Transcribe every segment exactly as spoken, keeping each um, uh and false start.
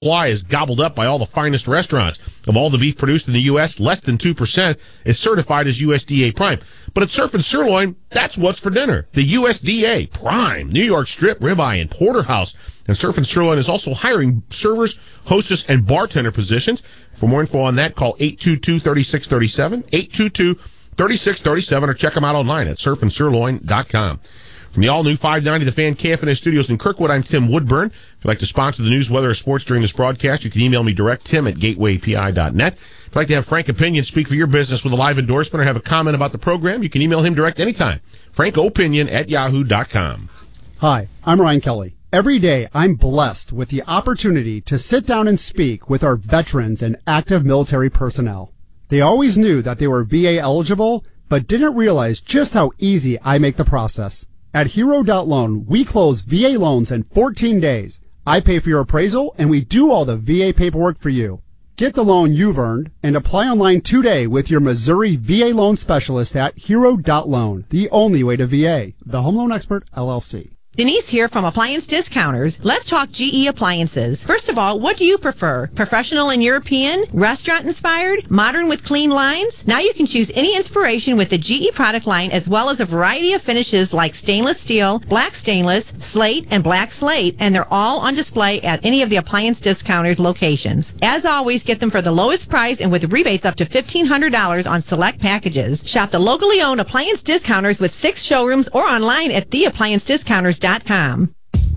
supply is gobbled up by all the finest restaurants. Of all the beef produced in the U S, less than two percent is certified as U S D A Prime. But at Surf and Sirloin, that's what's for dinner. The U S D A Prime, New York Strip, Ribeye, and Porterhouse. And Surf and Sirloin is also hiring servers, hostess, and bartender positions. For more info on that, call eight two two, three six three seven, eight two two, three six three seven, or check them out online at surf and sirloin dot com. From the all-new five ninety The Fan K F N S studios in Kirkwood, I'm Tim Woodburn. If you'd like to sponsor the news, weather, or sports during this broadcast, you can email me direct, tim at gateway p i dot net. If you'd like to have Frank Opinion speak for your business with a live endorsement or have a comment about the program, you can email him direct anytime. frank opinion at yahoo dot com. Hi, I'm Ryan Kelly. Every day, I'm blessed with the opportunity to sit down and speak with our veterans and active military personnel. They always knew that they were V A eligible, but didn't realize just how easy I make the process. At Hero dot loan, we close V A loans in fourteen days. I pay for your appraisal, and we do all the V A paperwork for you. Get the loan you've earned and apply online today with your Missouri V A loan specialist at Hero dot loan, the only way to V A. The Home Loan Expert, L L C. Denise here from Appliance Discounters. Let's talk G E appliances. First of all, what do you prefer? Professional and European? Restaurant inspired? Modern with clean lines? Now you can choose any inspiration with the G E product line, as well as a variety of finishes like stainless steel, black stainless, slate, and black slate, and they're all on display at any of the Appliance Discounters locations. As always, get them for the lowest price and with rebates up to fifteen hundred dollars on select packages. Shop the locally owned Appliance Discounters with six showrooms or online at the appliance discounters dot com.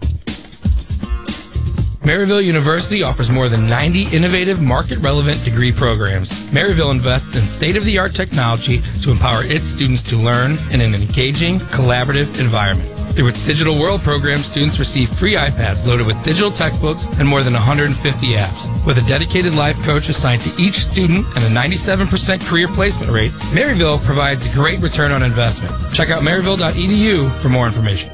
Maryville University offers more than ninety innovative, market-relevant degree programs. Maryville invests in state-of-the-art technology to empower its students to learn in an engaging, collaborative environment. Through its Digital World program, students receive free iPads loaded with digital textbooks and more than one hundred fifty apps. With a dedicated life coach assigned to each student and a ninety-seven percent career placement rate, Maryville provides a great return on investment. Check out maryville dot e d u for more information.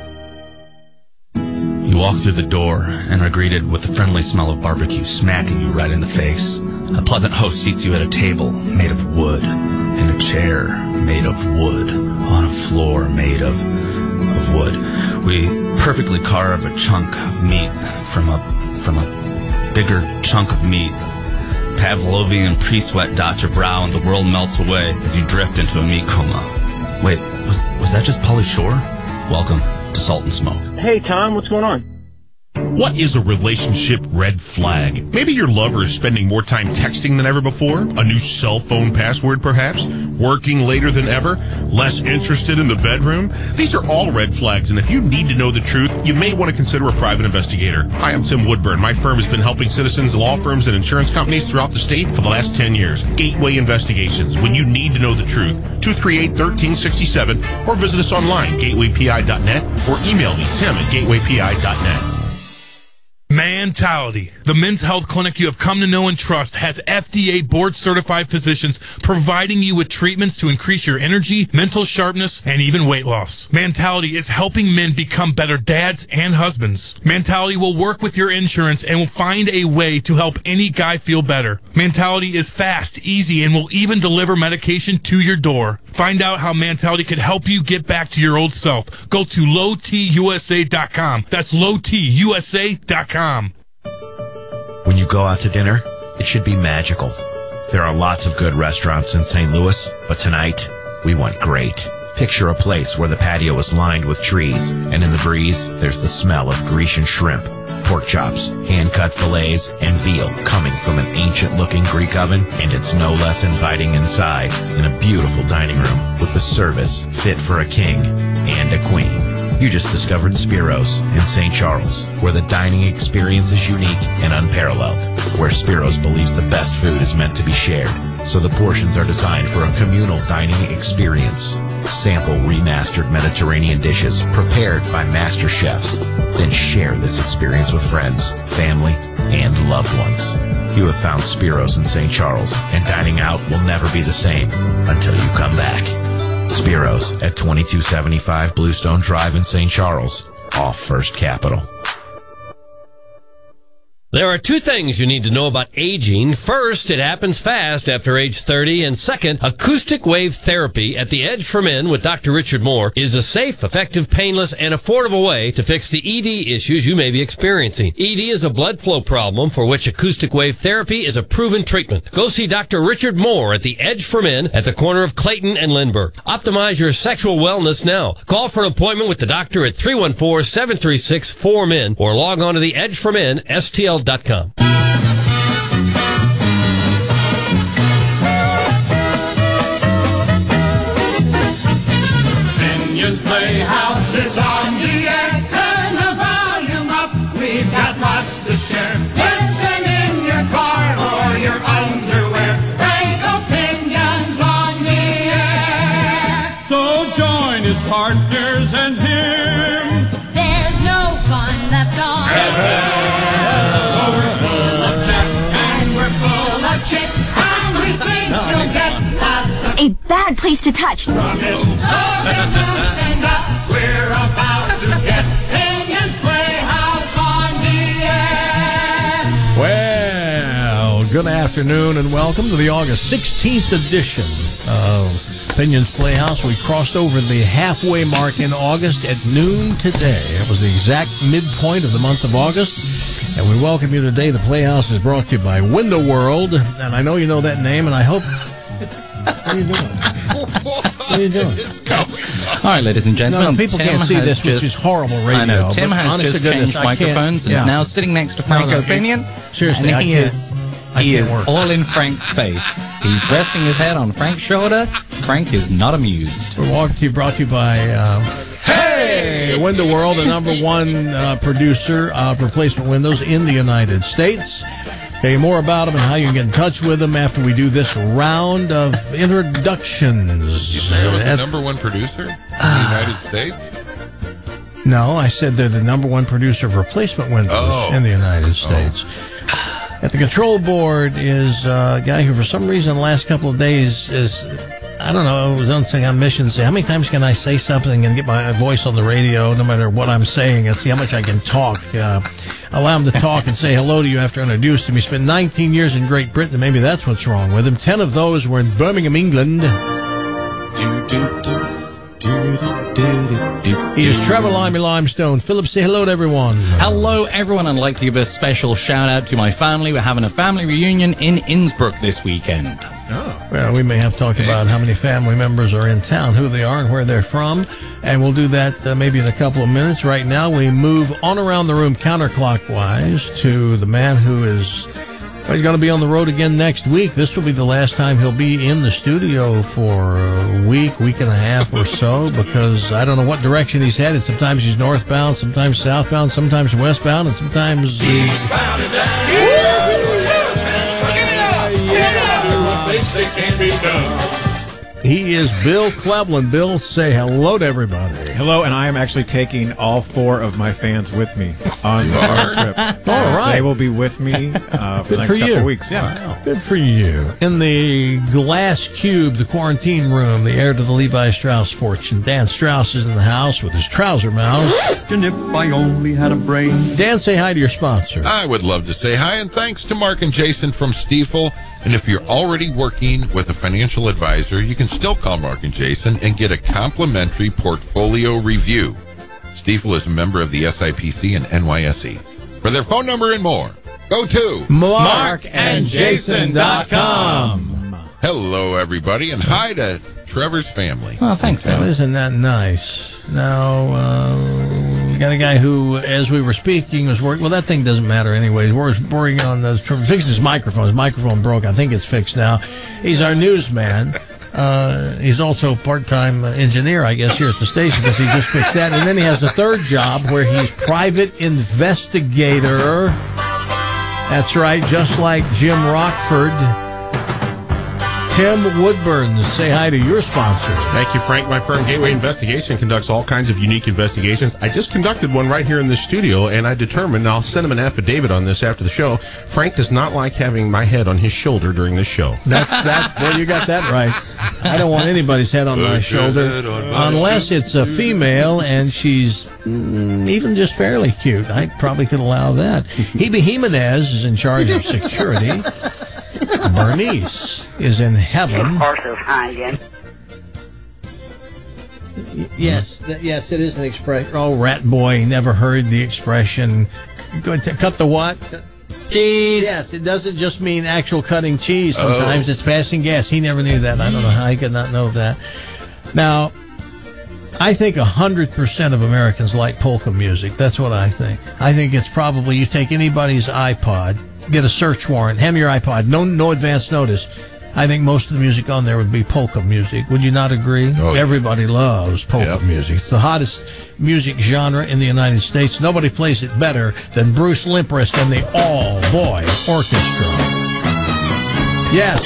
You walk through the door and are greeted with the friendly smell of barbecue smacking you right in the face. A pleasant host seats you at a table made of wood, in a chair made of wood, on a floor made of of wood. We perfectly carve a chunk of meat from a from a bigger chunk of meat. Pavlovian pre-sweat dots your brow and the world melts away as you drift into a meat coma. Wait, was, was that just Pauly Shore? Welcome to Salt and Smoke. Hey, Tom, what's going on? What is a relationship red flag? Maybe your lover is spending more time texting than ever before, a new cell phone password perhaps, working later than ever, less interested in the bedroom. These are all red flags, and if you need to know the truth, you may want to consider a private investigator. Hi, I'm Tim Woodburn. My firm has been helping citizens, law firms, and insurance companies throughout the state for the last ten years. Gateway Investigations, when you need to know the truth. two three eight, one three six seven, or visit us online, gateway p i dot net, or email me, tim at gateway p i dot net. Mentality. The men's health clinic you have come to know and trust has F D A board-certified physicians providing you with treatments to increase your energy, mental sharpness, and even weight loss. Mentality is helping men become better dads and husbands. Mentality will work with your insurance and will find a way to help any guy feel better. Mentality is fast, easy, and will even deliver medication to your door. Find out how Mentality could help you get back to your old self. Go to low t u s a dot com. That's low t u s a dot com. When you go out to dinner, it should be magical. There are lots of good restaurants in Saint Louis, but tonight, we want great. Picture a place where the patio is lined with trees, and in the breeze, there's the smell of Grecian shrimp, pork chops, hand-cut fillets, and veal coming from an ancient-looking Greek oven, and it's no less inviting inside in a beautiful dining room with the service fit for a king and a queen. You just discovered Spiro's in Saint Charles, where the dining experience is unique and unparalleled, where Spiro's believes the best food is meant to be shared, so the portions are designed for a communal dining experience. Sample remastered Mediterranean dishes prepared by master chefs, then share this experience with friends, family, and loved ones. You have found Spiro's in Saint Charles, and dining out will never be the same until you come back. Spiro's at twenty-two seventy-five Bluestone Drive in Saint Charles, off First Capital. There are two things you need to know about aging. First, it happens fast after age thirty. And second, acoustic wave therapy at the Edge for Men with Doctor Richard Moore is a safe, effective, painless, and affordable way to fix the E D issues you may be experiencing. E D is a blood flow problem for which acoustic wave therapy is a proven treatment. Go see Doctor Richard Moore at the Edge for Men at the corner of Clayton and Lindbergh. Optimize your sexual wellness now. Call for an appointment with the doctor at three one four, seven three six, four M E N or log on to the Edge for Men, S T L dot com. Binion's Playhouse is on the air. Turn the volume up. We've got lots to share. Listen in your car or your underwear. Frank Opinions on the air. So join his partners and him. There's no fun left on Ever. A bad place to touch. From it, loosen up. We're about to get Binion's Playhouse on the air. Well, good afternoon and welcome to the August sixteenth edition of Binion's Playhouse. We crossed over the halfway mark in August at noon today. It was the exact midpoint of the month of August. And we welcome you today. The Playhouse is brought to you by Window World. And I know you know that name, and I hope... What are you doing? What are you doing? All right, ladies and gentlemen. No, people Tim can't see this, just, which is horrible radio. I know. Tim has just goodness, changed microphones and yeah. is now sitting next to Frank no, no, Opinion. Seriously, and he I can't. is, I he can't is work. all in Frank's face. He's resting his head on Frank's shoulder. Frank is not amused. We're walking to you, brought to you by... Uh, Hey! Window World, the number one uh, producer of replacement windows in the United States. Tell you more about them and how you can get in touch with them after we do this round of introductions. You said it was the number one producer in the United States? No, I said they're the number one producer of replacement windows oh. in the United States. Oh. At the control board is a guy who, for some reason, the last couple of days is... I don't know, I was on saying on mission, say, how many times can I say something and get my voice on the radio, no matter what I'm saying, and see how much I can talk. Uh, allow him to talk and say hello to you after I introduced him. He spent nineteen years in Great Britain, and maybe that's what's wrong with him. Ten of those were in Birmingham, England. Do, do, do. He is Trevor Limey Limestone. Philip, say hello to everyone. Hello, everyone. I'd like to give a special shout out to my family. We're having a family reunion in Innsbruck this weekend. Oh. Well, we may have to talk about how many family members are in town, who they are, and where they're from. And we'll do that uh, maybe in a couple of minutes. Right now, we move on around the room counterclockwise to the man who is... Well, he's going to be on the road again next week. This will be the last time he'll be in the studio for a week, week and a half or so, because I don't know what direction he's headed. Sometimes he's northbound, sometimes southbound, sometimes westbound, and sometimes... Eastbound and down. Check it out. Check it out. What they say can be done. He is Bill Cleveland. Bill, say hello to everybody. Hello, and I am actually taking all four of my fans with me on our trip. All right. They will be with me uh, for Good the next for couple you. of weeks. Yeah. Wow. Good for you. In the glass cube, the quarantine room, the heir to the Levi Strauss fortune, Dan Strauss is in the house with his trouser mouse. And if I only had a brain. Dan, say hi to your sponsor. I would love to say hi, and thanks to Mark and Jason from Stifel. And if you're already working with a financial advisor, you can still call Mark and Jason and get a complimentary portfolio review. Stifel is a member of the S I P C and N Y S E. For their phone number and more, go to mark and jason dot com. Hello, everybody, and hi to Trevor's family. Oh, thanks, Dan. Well, isn't that nice? Now, uh, we got a guy who, as we were speaking, was working. Well, that thing doesn't matter anyways. We're working on the, fixing his microphone. His microphone broke. I think it's fixed now. He's our newsman. Uh, he's also a part-time engineer, I guess, here at the station because he just fixed that. And then he has a third job where he's private investigator. That's right, just like Jim Rockford. Tim Woodburn, say hi to your sponsor. Thank you, Frank. My firm, Gateway Investigation, conducts all kinds of unique investigations. I just conducted one right here in the studio, and I determined, and I'll send him an affidavit on this after the show, Frank does not like having my head on his shoulder during this show. That's that. Well, you got that right. I don't want anybody's head on my shoulder unless it's a female and she's mm, even just fairly cute. I probably could allow that. Hebe Jimenez is in charge of security. Bernice is in heaven. Yes, th- yes, it is an expression. Oh, rat boy, never heard the expression. Go to cut the what? Cheese. Yes, it doesn't just mean actual cutting cheese. Sometimes oh. It's passing gas. He never knew that. I don't know how he could not know that. Now, I think one hundred percent of Americans like polka music. That's what I think. I think it's probably, you take anybody's iPod, get a search warrant, hand me your iPod, no, no advance notice. I think most of the music on there would be polka music. Would you not agree? Oh, yeah. Everybody loves polka yep. music. It's the hottest music genre in the United States. Nobody plays it better than Bruce Limprest and the All-Boy Orchestra. Yes.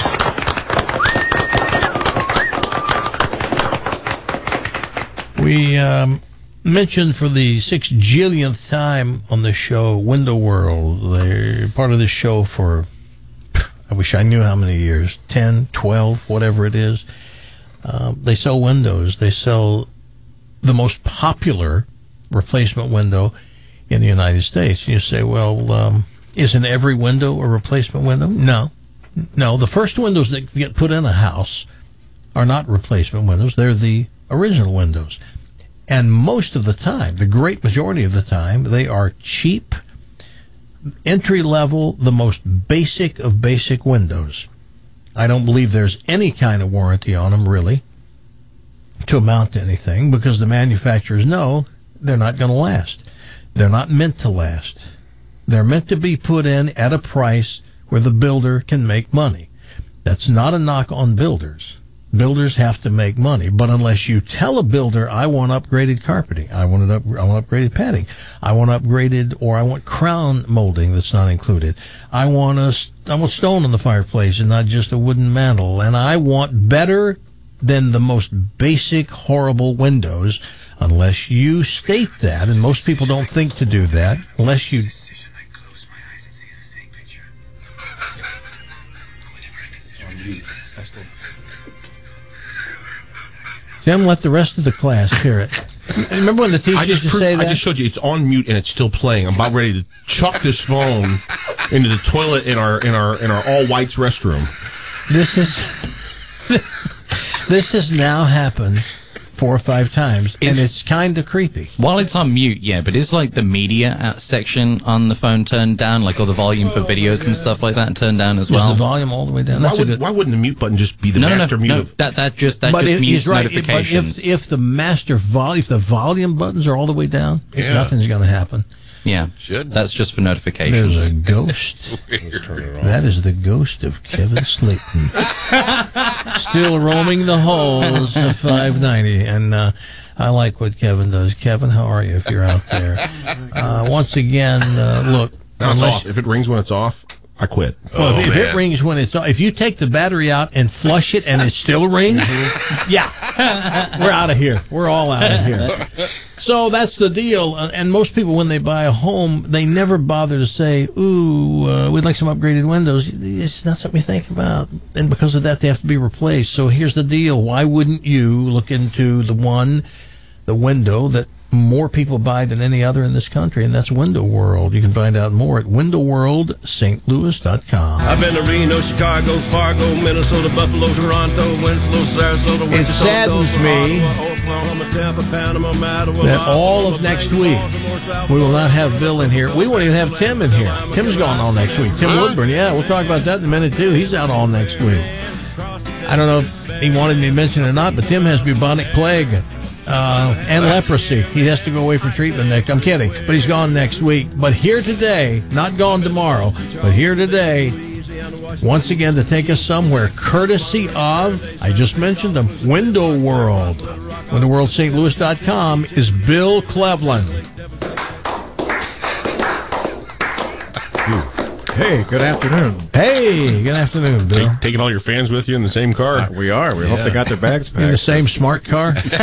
We um, mentioned for the six jillionth time on the show Window World. They're part of the show for, I wish I knew how many years, ten, twelve, whatever it is. Uh, they sell windows. They sell the most popular replacement window in the United States. You say, well, um, isn't every window a replacement window? No. No, the first windows that get put in a house are not replacement windows. They're the original windows. And most of the time, the great majority of the time, they are cheap, entry-level, the most basic of basic windows. I don't believe there's any kind of warranty on them, really, to amount to anything, because the manufacturers know they're not going to last. They're not meant to last. They're meant to be put in at a price where the builder can make money. That's not a knock on builders. Builders have to make money, but unless you tell a builder, I want upgraded carpeting, I want it up, I want upgraded padding, I want upgraded, or I want crown molding that's not included, I want a, I want stone on the fireplace and not just a wooden mantle, and I want better than the most basic, horrible windows, unless you state that, and most people don't think to do that, unless you... Tim, let the rest of the class hear it. Remember when the teacher used to proved, say that? I just showed you. It's on mute and it's still playing. I'm about ready to chuck this phone into the toilet in our in our in our all whites restroom. This is this has now happened four or five times, and it's, it's kind of creepy. While it's on mute, yeah, but is like the media section on the phone turned down, like all the volume for videos and stuff like that turned down as well? Is the volume all the way down? Why, would, why wouldn't the mute button just be the no, master no, mute? No, of, that that just that but just if, mutes right, notifications. But if if the master volume, if the volume buttons are all the way down, yeah. nothing's going to happen. Yeah, should. That's just for notifications. There's a ghost. That is the ghost of Kevin Slayton. Still roaming the halls of five ninety. And uh, I like what Kevin does. Kevin, how are you if you're out there? Uh, once again, uh, look. No, it's off. If it rings when it's off, I quit. Well, oh, if, if it rings when it's off, if you take the battery out and flush it and it still rings, yeah, we're out of here. We're all out of here. So that's the deal, and most people, when they buy a home, they never bother to say, ooh, uh, we'd like some upgraded windows. It's not something you think about, and because of that, they have to be replaced. So here's the deal. Why wouldn't you look into the one, the window that more people buy than any other in this country, and that's Window World. You can find out more at window world st louis dot com. I've been to Reno, Chicago, Fargo, Minnesota, Buffalo, Toronto, Winslow, Sarasota, It saddens me that all of next week we will not have Bill in here. We won't even have Tim in here. Tim's gone all next week. Tim Woodburn, yeah, we'll talk about that in a minute too. He's out all next week. I don't know if he wanted me to mention it or not, but Tim has bubonic plague. Uh, and leprosy. He has to go away for treatment next. I'm kidding, but he's gone next week. But here today, not gone tomorrow, but here today, once again to take us somewhere, courtesy of, I just mentioned them, Window World. window world st louis dot com is Bill Cleveland. Hey, good afternoon. Hey, good afternoon, Bill. Take, taking all your fans with you in the same car? Uh, we are. We Yeah. hope they got their bags packed. In the same smart car? They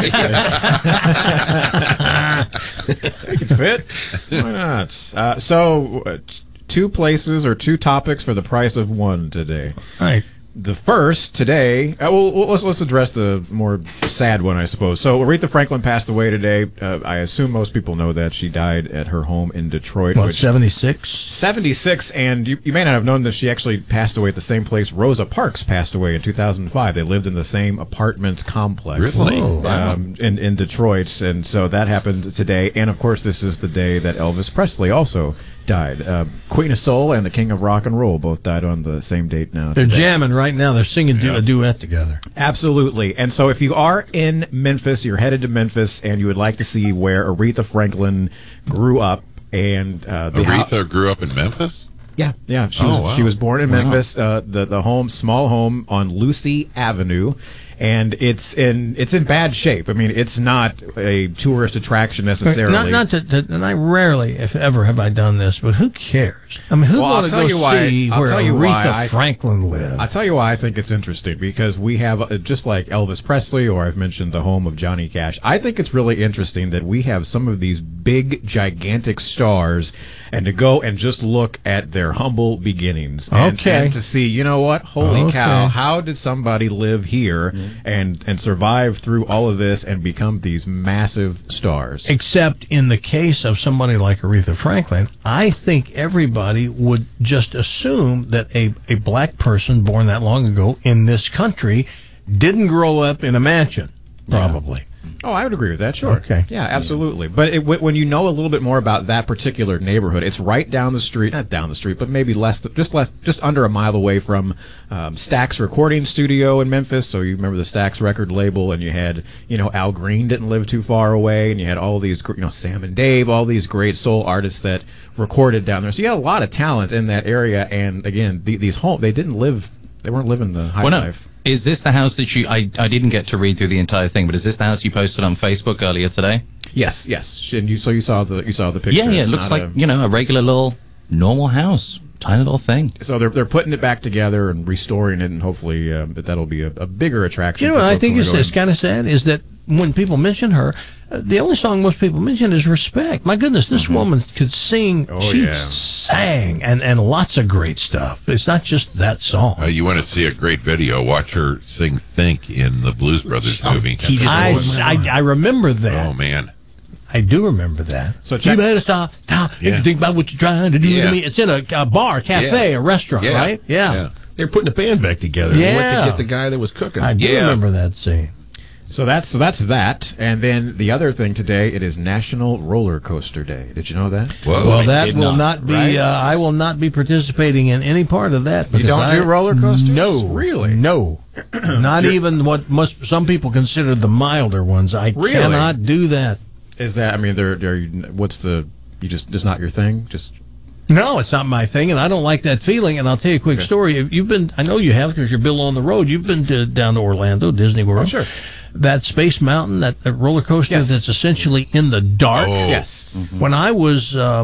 can fit. Why not? Uh, so, uh, t- two places or two topics for the price of one today. All right. The first today, uh, well, well, let's let's address the more sad one, I suppose. So Aretha Franklin passed away today. Uh, I assume most people know that she died at her home in Detroit. What, which- seventy-six? seventy-six, and you, you may not have known that she actually passed away at the same place Rosa Parks passed away in two thousand five. They lived in the same apartment complex. Really? Whoa. Um, in, in Detroit, and so that happened today. And of course, this is the day that Elvis Presley also died. Uh, Queen of Soul and the King of Rock and Roll both died on the same date now. They're today. jamming right now. They're singing du- a duet together. Absolutely. And so if you are in Memphis, you're headed to Memphis, and you would like to see where Aretha Franklin grew up, and uh, the Aretha hou- grew up in Memphis? Yeah, yeah. She Oh, was wow. she was born in Wow. Memphis. Uh, the the home, small home on Lucy Avenue, and it's in it's in bad shape. I mean, it's not a tourist attraction necessarily. Not, not to, to, and I rarely, if ever, have I done this, but who cares? I mean, who Well, I'll want to tell go you why- see I'll where tell you Aretha why I- Franklin lived? I'll tell you why I think it's interesting, because we have, uh, just like Elvis Presley, or I've mentioned the home of Johnny Cash, I think it's really interesting that we have some of these big, gigantic stars, and to go and just look at their humble beginnings. And, Okay. and to see, you know what, holy Okay. cow, how did somebody live here and, and survive through all of this and become these massive stars? Except in the case of somebody like Aretha Franklin, I think everybody would just assume that a, a black person born that long ago in this country didn't grow up in a mansion, probably. Oh, I would agree with that. Sure. Okay. Yeah, absolutely. But it, when you know a little bit more about that particular neighborhood, it's right down the street, not down the street, but maybe less, th- just less, just under a mile away from um, Stax Recording Studio in Memphis. So you remember the Stax record label, and you had, you know, Al Green didn't live too far away, and you had all these, gr- you know, Sam and Dave, all these great soul artists that recorded down there. So you had a lot of talent in that area. And again, the, these home, they didn't live, they weren't living the high Well, no. life. Is this the house that you... I, I didn't get to read through the entire thing, but is this the house you posted on Facebook earlier today? Yes, yes. And you, so you saw the, you saw the picture. Yeah, yeah. It It's looks not like, a- you know, a regular little normal house. Tiny little thing. So they're they're putting it back together and restoring it, and hopefully uh, that'll be a, a bigger attraction. You know for what I folks think when is, they go is in. kind of sad is that when people mention her, uh, the only song most people mention is Respect. My goodness, this woman could sing. Oh, she yeah. sang, and, and lots of great stuff. It's not just that song. Uh, you want to see a great video? Watch her sing "Think" in the Blues Brothers movie. I, I, I remember that. Oh man, I do remember that. So you check- better stop, stop, Yeah. and think about what you're trying to do Yeah. to me. It's in a, a bar, cafe, Yeah. a restaurant, Yeah. right? Yeah. Yeah. They're putting a band back together. They went Yeah. to get the guy that was cooking. I do Yeah. remember that scene. So that's so that's that, and then the other thing today, it is National Roller Coaster Day. Did you know that? Whoa. Well, I that did will not. not, be. Right? Uh, I will not be participating in any part of that. You because don't I- do roller coasters? No, Really? No, not even what must some people consider the milder ones. I Really? cannot do that. Is that? I mean, they're, they're what's the? You just it's not your thing. Just No, it's not my thing, and I don't like that feeling. And I'll tell you a quick Okay. story. If you've been, I know you have because you're Bill on the road. You've been to, down to Orlando, Disney World. Oh, sure. That Space Mountain, that, that roller coaster Yes. that's essentially in the dark. Oh. yes. When I was, uh,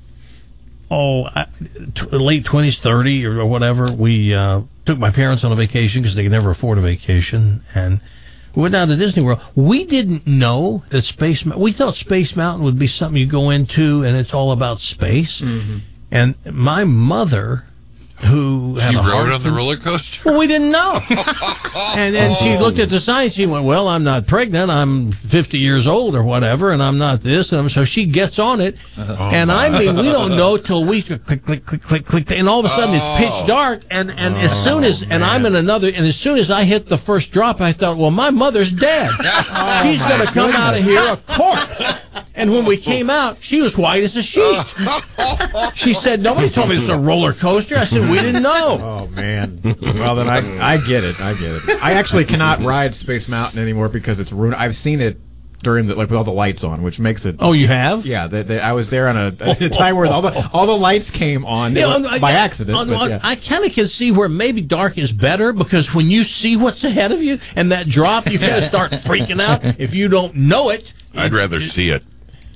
oh, I- t- late twenties, thirty or whatever, we uh, took my parents on a vacation because they could never afford a vacation, and we went down to Disney World. We didn't know that Space Mountain, we thought Space Mountain would be something you go into and it's all about space. Mm-hmm. And my mother, who had she a rode heart on the con- roller coaster. well, we didn't know. And then she looked at the sign. She went, "Well, I'm not pregnant. I'm fifty years old or whatever, and I'm not this." And so she gets on it, and I mean, we don't know till we click, click, click, click, click, click, and all of a sudden it's Oh. pitch dark. And and as soon as and I'm in another, and as soon as I hit the first drop, I thought, "Well, my mother's dead. She's going to come out of here a corpse." And when we came out, she was white as a sheet. She said, "Nobody told me this was a roller coaster." I said, "We didn't know." Oh man. Well then I I get it. I get it. I actually cannot ride Space Mountain anymore because it's ruined. I've seen it during the like with all the lights on, which makes it. Oh, you have? Yeah. The, the, I was there on a, a time where all the all the lights came on Yeah, They were- I- by I- accident. on- but on- yeah. I kind of can see where maybe dark is better because when you see what's ahead of you and that drop, you kind of start freaking out if you don't know it. I'd rather see it.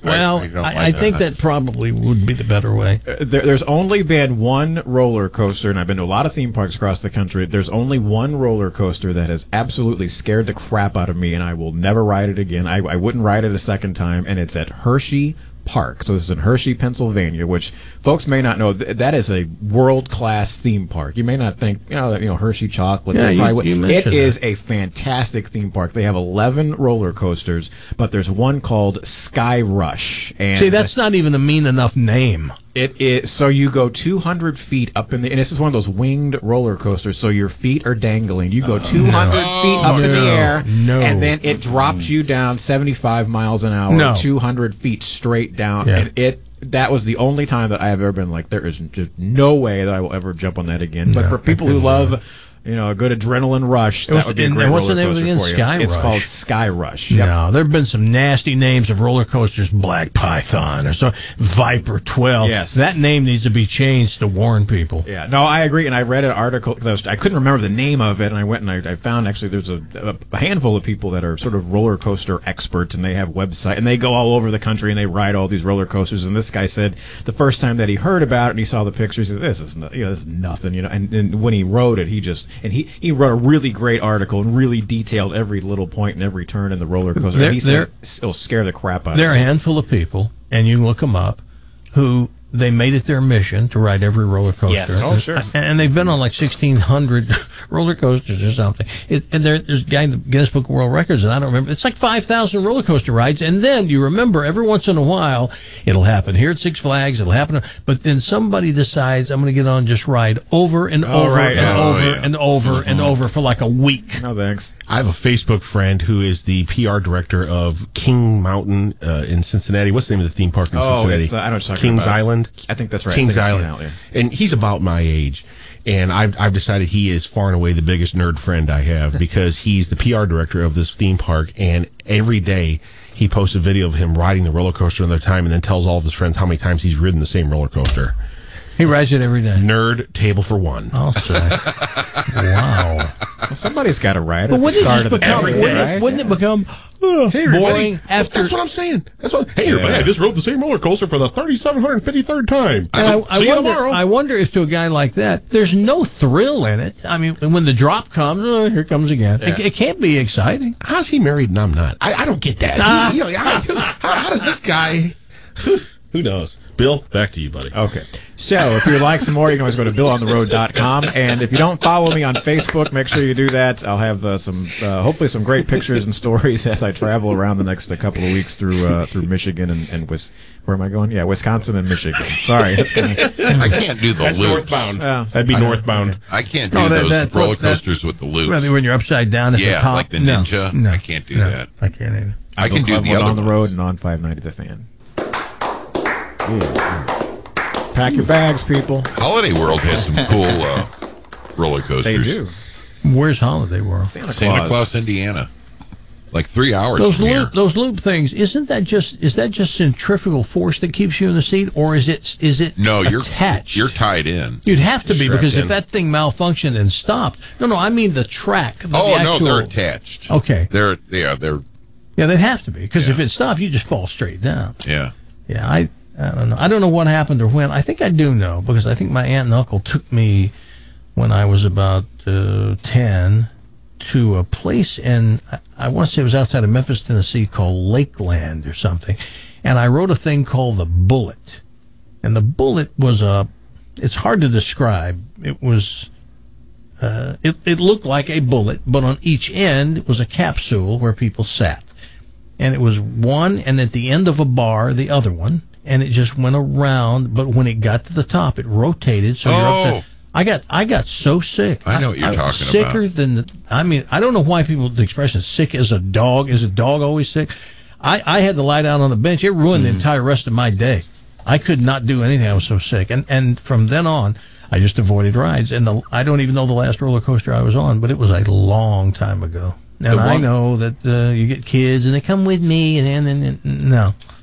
Well, I, I, don't I, like I that. think that probably would be the better way. Uh, there, there's only been one roller coaster, and I've been to a lot of theme parks across the country. There's only one roller coaster that has absolutely scared the crap out of me, and I will never ride it again. I, I wouldn't ride it a second time, and it's at Hershey Park. So this is in Hershey, Pennsylvania, which folks may not know. Th- that is a world-class theme park. You may not think, you know, you know Hershey chocolate. Yeah, you, you it mentioned is that. a fantastic theme park. They have eleven roller coasters, but there's one called Sky Rush. And See, that's not even a mean enough name. It is, so you go two hundred feet up in the, and this is one of those winged roller coasters, so your feet are dangling. You go two hundred no. feet up in the No. air, No. and then it drops you down seventy-five miles an hour, No. two hundred feet straight down. Yeah. And it, that was the only time that I have ever been like, there is just no way that I will ever jump on that again. But No, for people who love, you know, a good adrenaline rush, It was- that would be a and great what's the roller name of it coaster again? for you. Sky It's Rush. called Sky Rush. Yep. No, there have been some nasty names of roller coasters, Black Python or so, Viper twelve. Yes. That name needs to be changed to warn people. Yeah, no, I agree, and I read an article because I, was- I couldn't remember the name of it, and I went and I, I found actually there's a, a handful of people that are sort of roller coaster experts, and they have website, and they go all over the country and they ride all these roller coasters. And this guy said the first time that he heard about it and he saw the pictures, he said, "This is no, you know this is nothing," you know. And, and when he wrote it, he just and he he wrote a really great article and really detailed every little point and every turn in the roller coaster. There- and he there- said it'll scare the crap out There are of a you. handful of people, and you can look them up, who they made it their mission to ride every roller coaster. Yes. Oh, sure. And, and they've been on like sixteen hundred roller coasters or something. It, and there, there's a guy in the Guinness Book of World Records, and I don't remember. It's like five thousand roller coaster rides. And then you remember every once in a while, it'll happen here at Six Flags, it'll happen. But then somebody decides, I'm going to get on and just ride over and Oh, over right. and Oh, over yeah. and over and over for like a week. No thanks. I have a Facebook friend who is the P R director of King Mountain uh, in Cincinnati. What's the name of the theme park in Oh, Cincinnati? it's, uh, I know what you're talking Kings about. Island. I think that's right. Kings I think it's Island. King Island, And he's about my age. And I've, I've decided he is far and away the biggest nerd friend I have because he's the P R director of this theme park. And every day he posts a video of him riding the roller coaster another time and then tells all of his friends how many times he's ridden the same roller coaster. He rides it every day. Nerd table for one. I'll say. Wow. Well, somebody's got to ride it. But at the wouldn't it, start just of the become, day, wouldn't, right? it, wouldn't it become uh, Hey, everybody. boring after? That's what I'm saying. That's what. Hey, everybody! Yeah. I just rode the same roller coaster for the thirty-seven hundred fifty-third time. And I, I See you wonder. tomorrow. I wonder if to a guy like that, there's no thrill in it. I mean, when the drop comes, oh, here it comes again. It, Yeah. it can't be exciting. How's he married and I'm not? I, I don't get that. Ah. You know, how, how, how does this guy? Who knows? Bill, back to you, buddy. Okay. So, if you'd like some more, you can always go to bill on the road dot com. And if you don't follow me on Facebook, make sure you do that. I'll have uh, some, uh, hopefully some great pictures and stories as I travel around the next uh, couple of weeks through uh, through Michigan and, and Wis- where am I going? Yeah, Wisconsin and Michigan. Sorry. That's kinda, I can't do the That's loops. northbound. Yeah. That'd be I- northbound. I can't do Oh, that- those that- roller that- coasters with the loops. Rather when you're upside down at Yeah, the top. like the No, Ninja. No, I can't do no, that. I can't either. I can do Club the one other on the ones. road and on five ninety The Fan. Pack your bags, people. Holiday World has some cool uh, roller coasters. They do. Where's Holiday World? Santa Claus. Santa Claus, Indiana. Like three hours Those from here. loop, those loop things, isn't that just is that just centrifugal force that keeps you in the seat, or is it is it No, you're attached? You're tied in. You'd have to be Strapped because in. if that thing malfunctioned and stopped, no, no, I mean the track. The, Oh the no, actual, they're attached. Okay, They're yeah, they're yeah, they'd have to be because Yeah. if it stopped, you just fall straight down. yeah. Yeah, I I don't know. I don't know what happened or when. I think I do know because I think my aunt and uncle took me when I was about uh, ten to a place in, I, I want to say it was outside of Memphis, Tennessee, called Lakeland or something, and I rode a thing called the Bullet, and the Bullet was a, it's hard to describe. It was. Uh, it, it looked like a bullet, but on each end was a capsule where people sat. And it was one, and at the end of a bar, the other one, and it just went around. But when it got to the top, it rotated. So you're up Oh. there. I got I got so sick. I know what you're I, talking was sicker about. than the, I mean, I don't know why people the expression sick as a dog. Is a dog always sick? I, I had to lie down on the bench. It ruined the entire rest of my day. I could not do anything. I was so sick. And and from then on, I just avoided rides. And the, I don't even know the last roller coaster I was on, but it was a long time ago. And The I one- know that uh, you get kids and they come with me, and and, and, and no.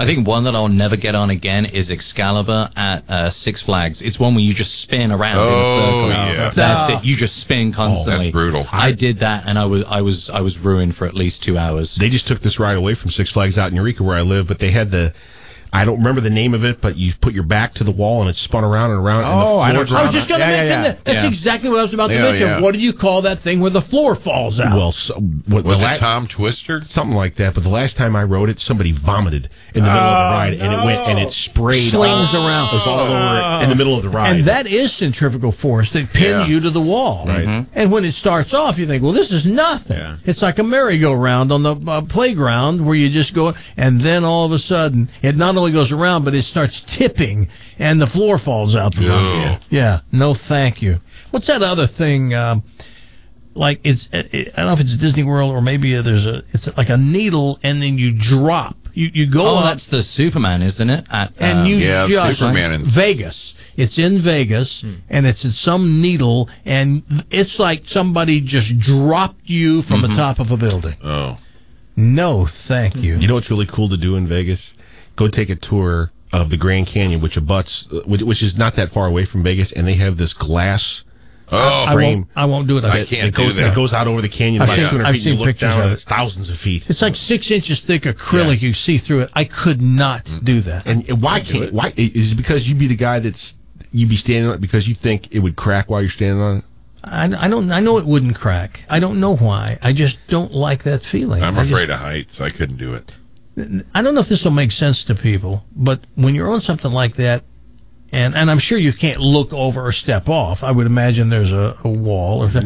I think one that I'll never get on again is Excalibur at uh, Six Flags. It's one where you just spin around Oh, in a circle. yeah. That's it. You just spin constantly. that's brutal. I did that, and I was I was I was ruined for at least two hours. They just took this ride away from Six Flags out in Eureka where I live, but they had the, I don't remember the name of it, but you put your back to the wall and it spun around and around. and the Oh, I know floor what I was just going to Yeah, yeah, mention yeah. that. That's Yeah. exactly what I was about to Yeah, mention. yeah. What do you call that thing where the floor falls out? Well, so, what, Was the it la- Tom Twister? something like that. But the last time I rode it, somebody vomited in the middle of the ride, and it went and it sprayed Slings all, around. It was all over in the middle of the ride. And that is centrifugal force that pins Yeah. you to the wall. Right. Mhm. And when it starts off, you think, well, this is nothing. Yeah. It's like a merry-go-round on the uh, playground where you just go, and then all of a sudden, it not only goes around, but it starts tipping, and the floor falls out from Ew. under you. Yeah, no thank you. What's that other thing? Um, like it's, it, I don't know if it's Disney World or maybe there's a, it's like a needle, and then you drop. You you go Oh, up, that's the Superman, isn't it? At, and um, you Yeah, just Superman in- Vegas. It's in Vegas, and it's in some needle, and it's like somebody just dropped you from the top of a building. Oh. No, thank you. You know what's really cool to do in Vegas? Go take a tour of the Grand Canyon, which abuts, uh, which, which is not that far away from Vegas, and they have this glass Oh, I frame. won't. I won't do it. I It- can't it goes, do that. It goes out over the canyon I've about seen- two hundred I've feet. seen You look pictures down, of and it. it's thousands of feet. It's like six inches thick acrylic. You see through it. I could not do that. And and why can't? Why is it because you be the guy that's you be standing on it because you think it would crack while you're standing on it? I, I don't. I know it wouldn't crack. I don't know why. I just don't like that feeling. I'm I just- afraid of heights. I couldn't do it. I don't know if this will make sense to people, but when you're on something like that, and and I'm sure you can't look over or step off. I would imagine there's a, a wall or something.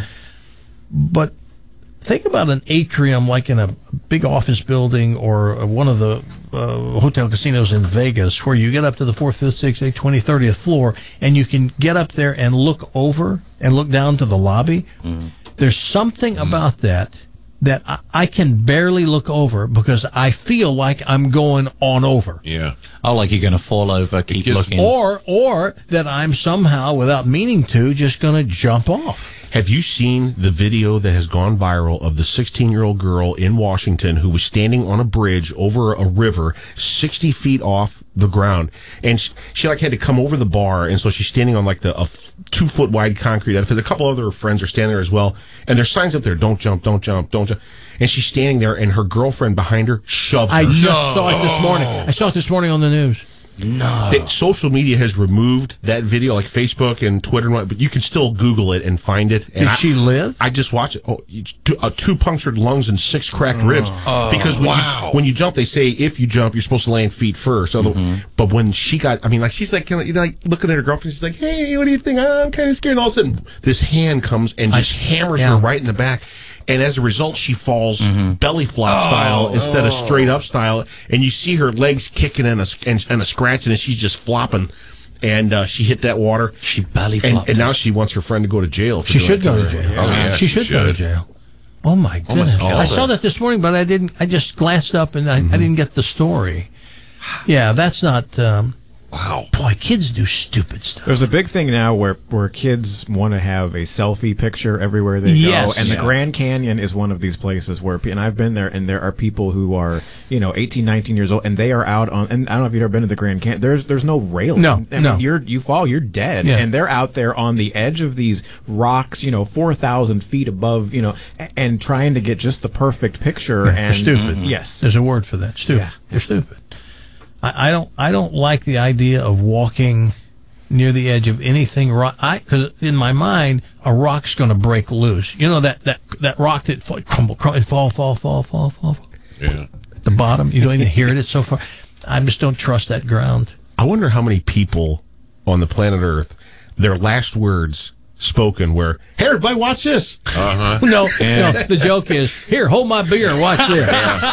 But think about an atrium like in a big office building or one of the uh, hotel casinos in Vegas where you get up to the fourth, fifth, sixth, eighth, twentieth, thirtieth floor and you can get up there and look over and look down to the lobby. Mm. There's something about that that I, I can barely look over because I feel like I'm going on over. Yeah. Oh, like you're going to fall over, keep gives- looking. Or or that I'm somehow, without meaning to, just going to jump off. Have you seen the video that has gone viral of the sixteen-year-old girl in Washington who was standing on a bridge over a river sixty feet off the ground, and she, she like had to come over the bar, and so she's standing on like the a f- two-foot wide concrete edifice. A couple other friends are standing there as well, and there's signs up there, don't jump, don't jump, don't jump. And she's standing there, and her girlfriend behind her shoves her. I just saw it this morning. I saw it this morning on the news. No. That social media has removed that video, like Facebook and Twitter, and what, but you can still Google it and find it. And Did I, she live? I just watched it. Oh, you- two, uh, two punctured lungs and six cracked ribs. Oh, because when, wow. you, when you jump, they say if you jump, you're supposed to land feet first. So the, but when she got, I mean, like she's like, kind of, you know, like looking at her girlfriend, she's like, "Hey, what do you think? I'm kind of scared." And all of a sudden, this hand comes and just hammers yeah. her right in the back. And as a result, she falls Mm-hmm. belly flop style instead of straight up style. And you see her legs kicking and a, and, and a scratching, and she's just flopping. And uh, she hit that water. She belly And, flopped. and now she wants her friend to go to jail. for She doing should it go to her. jail. Oh, yeah, she she should go to should. jail. Oh my goodness! killed I her. saw that this morning, but I didn't. I just glanced up and I, I didn't get the story. Yeah, that's not. Um, Wow. boy, kids do stupid stuff. There's a big thing now where where kids want to have a selfie picture everywhere they Yes. go, and the Yeah. Grand Canyon is one of these places where, and I've been there, and there are people who are, you know, eighteen, nineteen years old, and they are out on, and I don't know if you've ever been to the Grand Canyon. There's there's no railing. No, I mean, no. You're you fall, you're dead, Yeah. and they're out there on the edge of these rocks, you know, four thousand feet above, you know, a- and trying to get just the perfect picture. They're and stupid. Yes. There's a word for that. Stupid. Yeah. They're stupid. I, I don't. I don't like the idea of walking near the edge of anything rock. I because in my mind a rock's going to break loose. You know that that that rock that fall, crumble, crumble, fall, fall, fall, fall, fall, fall. Yeah. At the bottom, you don't even hear it. It's so far. I just don't trust that ground. I wonder how many people on the planet Earth, their last words spoken were, "Hey, everybody, watch this." Uh huh. No, no. The joke is, here, hold my beer and watch this.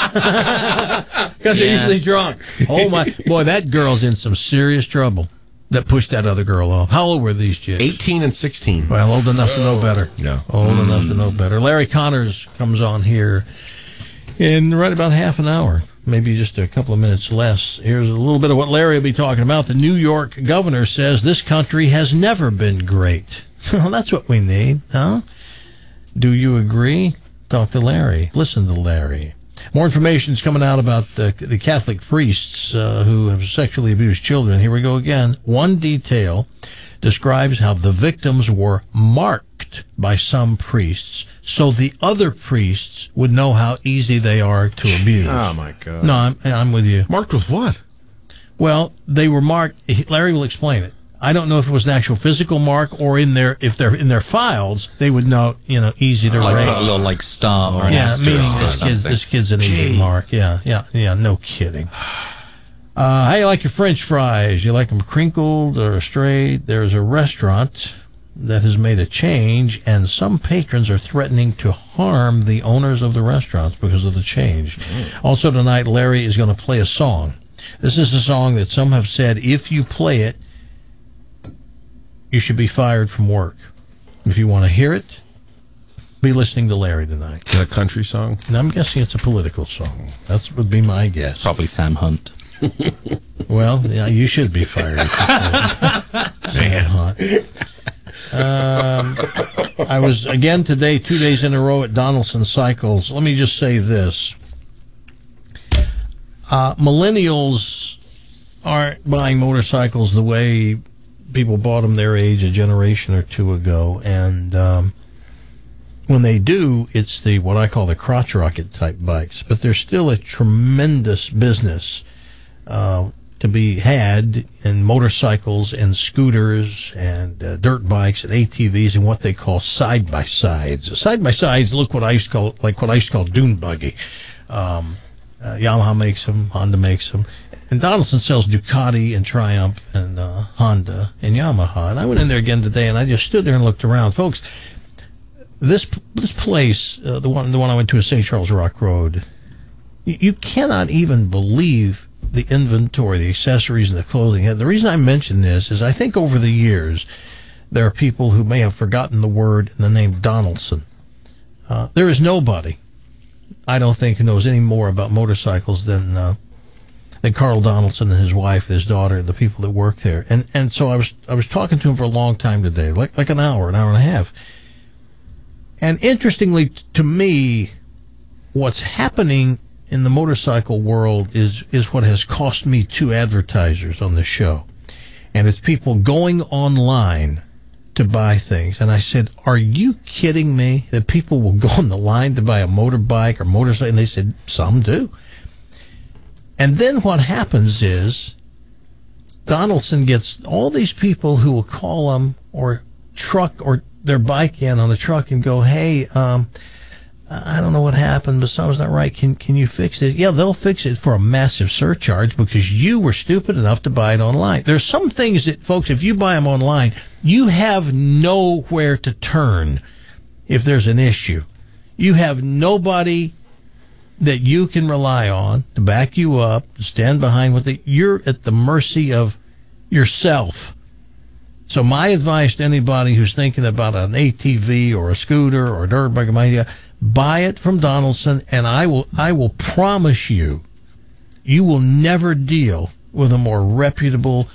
Because they're Yeah. usually drunk. Oh my, boy, that girl's in some serious trouble. That pushed that other girl off. How old were these chicks? eighteen and sixteen. Well, old enough to know better. Yeah. Old enough to know better. Larry Connors comes on here in right about half an hour, maybe just a couple of minutes less. Here's a little bit of what Larry will be talking about. The New York governor says this country has never been great. Well, that's what we need, huh? Do you agree? Talk to Larry. Listen to Larry. More information is coming out about uh, the Catholic priests uh, who have sexually abused children. Here we go again. One detail describes how the victims were marked by some priests so the other priests would know how easy they are to abuse. Oh, my God. No, I'm, I'm with you. Marked with what? Well, they were marked. Larry will explain it. I don't know if it was an actual physical mark or in their if they're in their files they would know, you know, easy to like rate. a little like star or an yeah, asterisk meaning or this kid's, something. this kid's an easy mark. Yeah, yeah, yeah. No kidding. Uh, how you like your French fries? You like them crinkled or straight? There's a restaurant that has made a change, and some patrons are threatening to harm the owners of the restaurants because of the change. Mm. Also tonight, Larry is going to play a song. This is a song that some have said if you play it, you should be fired from work. If you want to hear it, be listening to Larry tonight. Is that a country song? And I'm guessing it's a political song. That would be my guess. Probably Sam Hunt. Well, yeah, you should be fired. Sam Hunt. Um, I was, again today, two days in a row at Donaldson Cycles. Let me just say this. Uh, millennials aren't buying motorcycles the way people bought them their age a generation or two ago, and um, when they do, it's the what I call the crotch rocket type bikes. But there's still a tremendous business uh, to be had in motorcycles and scooters and uh, dirt bikes and A T Vs and what they call side by sides. Side by sides look what I used to call like what I used to call dune buggy. Um, uh, Yamaha makes them, Honda makes them. And Donaldson sells Ducati and Triumph and uh, Honda and Yamaha. And I went in there again today, and I just stood there and looked around. Folks, this this place, uh, the one the one I went to is Saint Charles Rock Road, you, you cannot even believe the inventory, the accessories, and the clothing. And the reason I mention this is I think over the years there are people who may have forgotten the word and the name Donaldson. Uh, there is nobody, I don't think, who knows any more about motorcycles than... Uh, than Carl Donaldson and his wife, his daughter, the people that work there. And and so I was I was talking to him for a long time today, like like an hour, an hour and a half. And interestingly t- to me, what's happening in the motorcycle world is is what has cost me two advertisers on the show. And it's people going online to buy things. And I said, are you kidding me that people will go on the line to buy a motorbike or motorcycle? And they said, some do. And then what happens is Donaldson gets all these people who will call them or truck or their bike in on the truck and go, hey, um, I don't know what happened, but something's not right. Can can you fix it? Yeah, they'll fix it for a massive surcharge because you were stupid enough to buy it online. There's some things that, folks, if you buy them online, you have nowhere to turn if there's an issue. You have nobody that you can rely on to back you up, to stand behind what they, you're at the mercy of yourself. So my advice to anybody who's thinking about an A T V or a scooter or a dirt bike, buy it from Donaldson, and I will I will promise you, you will never deal with a more reputable,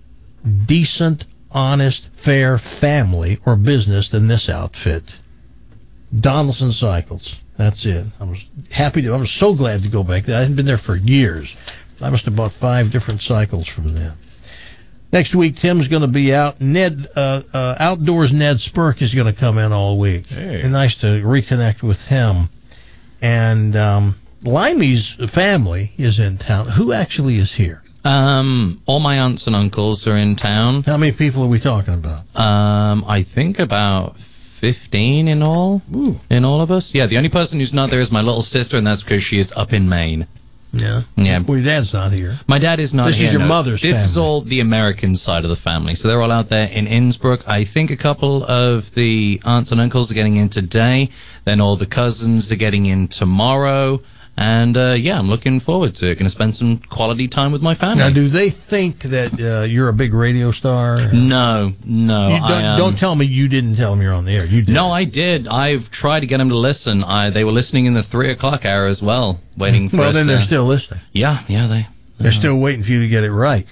decent, honest, fair family or business than this outfit. Donaldson Cycles. That's it. I was happy to, I was so glad to go back there. I hadn't been there for years. I must have bought five different cycles from them. Next week, Tim's going to be out. Ned, uh, uh, Outdoors Ned Spurk is going to come in all week. Hey. And nice to reconnect with him. And, um, Limey's family is in town. Who actually is here? Um, all my aunts and uncles are in town. How many people are we talking about? Um, I think about fifteen in all. Ooh. In all of us. Yeah, the only person who's not there is my little sister, and that's because she is up in Maine. Yeah. Yeah. Well, your dad's not here. My dad is not This here. is your no. mother's This family. is all the American side of the family. So they're all out there in Innsbruck. I think a couple of the aunts and uncles are getting in today. Then all the cousins are getting in tomorrow. And, uh, yeah, I'm looking forward to it. Going to spend some quality time with my family. Now, do they think that uh, you're a big radio star? No, no. You don't, I, um, don't tell me you didn't tell them you're on the air. You did. No, I did. I've tried to get them to listen. I, they were listening in the three o'clock hour as well, waiting for Well, us then to... they're still listening. Yeah, yeah, they... They're uh, still waiting for you to get it right.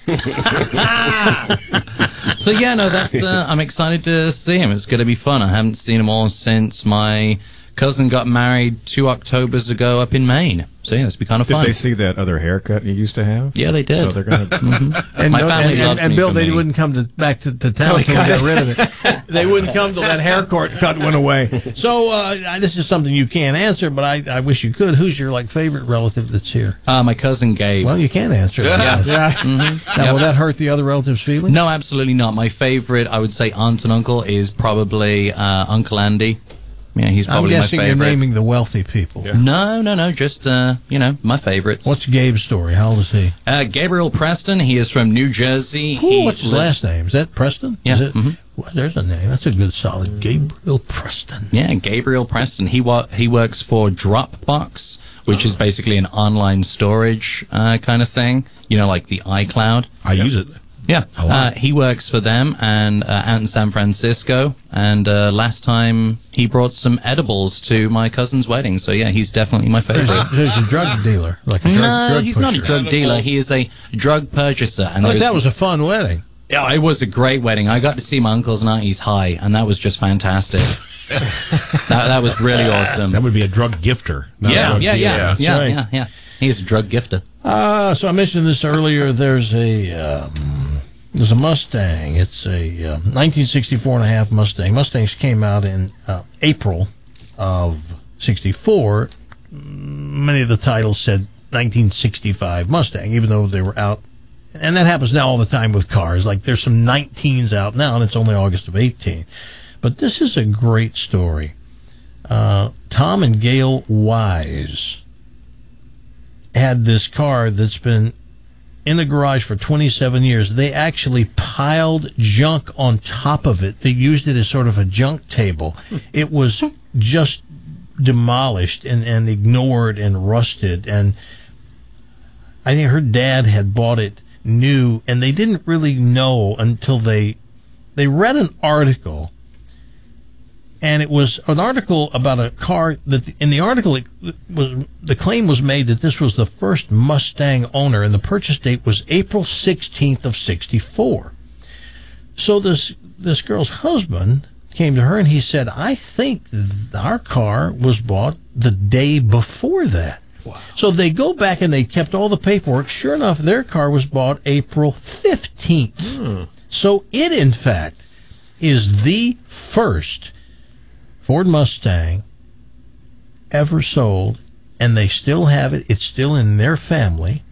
So, yeah, no, that's... Uh, I'm excited to see him. It's going to be fun. I haven't seen him all since my cousin got married two Octobers ago up in Maine. So yeah, it's been kind of Did fun. they see that other haircut you used to have? Yeah, they did. So they're gonna. mm-hmm. And, My no, family and, loves and, and me Bill, for they me. wouldn't come to, back to, to town So until we got got it. rid of it. They wouldn't come till that haircut cut went away. So uh, this is something you can't answer, but I, I wish you could. Who's your like favorite relative that's here? Uh, my cousin Gabe. Well, you can answer. Yeah. That. Yeah. Mm-hmm. Now, Yep. will that hurt the other relatives' feelings? No, absolutely not. My favorite, I would say, aunt and uncle is probably uh, Uncle Andy. Yeah, he's I'm probably my guessing favorite. you're naming the wealthy people. Yeah. No, no, no, just uh, you know, my favorites. What's Gabe's story? How old is he? Uh, Gabriel Preston. He is from New Jersey. Ooh, he what's his lives- last name? Is that Preston? Yeah. Is it? mhm. Well, there's a name. That's a good solid. Gabriel Preston. Yeah, Gabriel Preston. He wa- he works for Dropbox, which is basically an online storage uh, kind of thing. You know, like the iCloud. I use it. Yeah, A lot. uh, he works for them and uh, out in San Francisco. And uh, last time he brought some edibles to my cousin's wedding. So yeah, he's definitely my favorite. He's a drug dealer, like a drug, no, drug he's not a pusher. drug dealer. He is a drug purchaser. And But there's- that was a fun wedding. Yeah, it was a great wedding. I got to see my uncles and aunties high, and that was just fantastic. that that was really awesome. That would be a drug gifter. not a Yeah, drug yeah, dealer. yeah, yeah, that's yeah, right. yeah, yeah. He's a drug gifter. Uh, so I mentioned this earlier. There's a um, there's a Mustang. It's a uh, nineteen sixty-four and a half Mustang. Mustangs came out in uh, April of sixty-four. Many of the titles said nineteen sixty-five Mustang, even though they were out. And that happens now all the time with cars. Like there's some nineteens out now, and it's only August of eighteen. But this is a great story. Uh, Tom and Gail Wise had this car that's been in the garage for twenty-seven years. They actually piled junk on top of it. They used it as sort of a junk table. It was just demolished and, and ignored and rusted. And I think her dad had bought it new, and they didn't really know until they they read an article. And it was an article about a car that, in the article, it was the claim was made that this was the first Mustang owner, and the purchase date was April sixteenth of sixty-four. So this this girl's husband came to her and he said, "I think our car was bought the day before that." Wow. So they go back and they kept all the paperwork. Sure enough, their car was bought April fifteenth. Hmm. So it, in fact, is the first Ford Mustang ever sold, and they still have it. It's still in their family.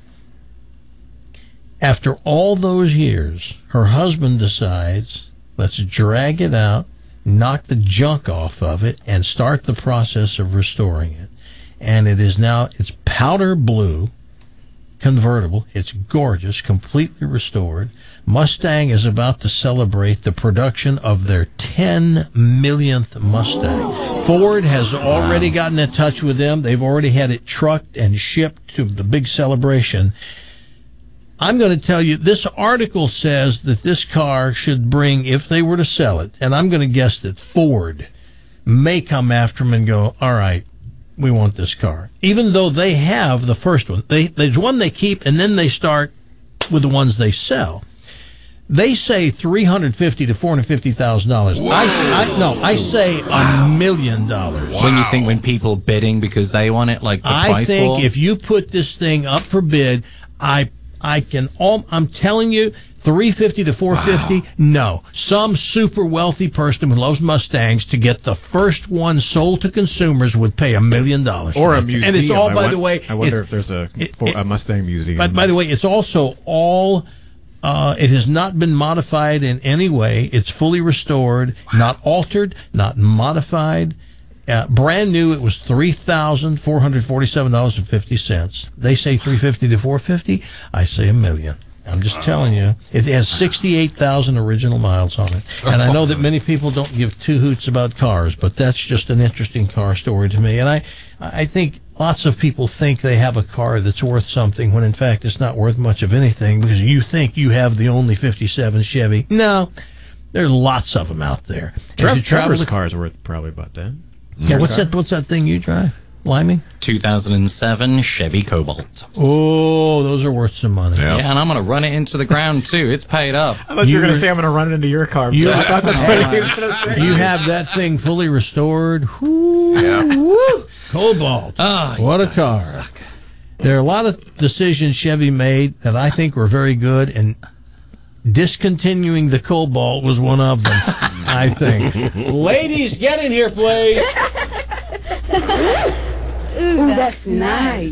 After all those years, her husband decides, let's drag it out, knock the junk off of it, and start the process of restoring it. And it is now, it's powder blue, convertible. It's gorgeous, completely restored. Mustang is about to celebrate the production of their ten millionth Mustang. Ford has already gotten in touch with them. They've already had it trucked and shipped to the big celebration. I'm going to tell you, this article says that this car should bring, if they were to sell it, and I'm going to guess that Ford may come after them and go, all right, we want this car. Even though they have the first one. They, there's one they keep, and then they start with the ones they sell. They say three hundred fifty to four hundred fifty thousand dollars. I, I no, I say a million dollars. When you think when people bidding because they want it, like the I price think war? if you put this thing up for bid, I I can all I'm telling you, three fifty to four fifty. No, some super wealthy person who loves Mustangs to get the first one sold to consumers would pay a million dollars. Or a for it. museum. And it's all, I by won- the way. I wonder it- if there's a, it- for, it- a Mustang museum. But by the way, it's also all. Uh, it has not been modified in any way. It's fully restored, not altered, not modified. Uh, brand new, it was three thousand four hundred forty-seven dollars and fifty cents. They say three fifty to four fifty. I say a million. I'm just telling you. It has sixty-eight thousand original miles on it. And I know that many people don't give two hoots about cars, but that's just an interesting car story to me. And I, I think lots of people think they have a car that's worth something when in fact it's not worth much of anything because you think you have the only fifty-seven Chevy. No, there's lots of them out there. As Trev- you travel Trevor's to- car is worth probably about that. Yeah, what's that? What's that thing you drive? Limey? two thousand seven Chevy Cobalt. Oh, those are worth some money. Yeah, and I'm going to run it into the ground, too. It's paid up. I thought you, you were going to say I'm going to run it into your car. You, I thought that's what you were going to say. You have that thing fully restored. Whoo, Yeah. woo. Cobalt. Oh, What a car. Suck. There are a lot of decisions Chevy made that I think were very good, and discontinuing the Cobalt was one of them, I think. Ladies, get in here, please. Ooh, that's nice.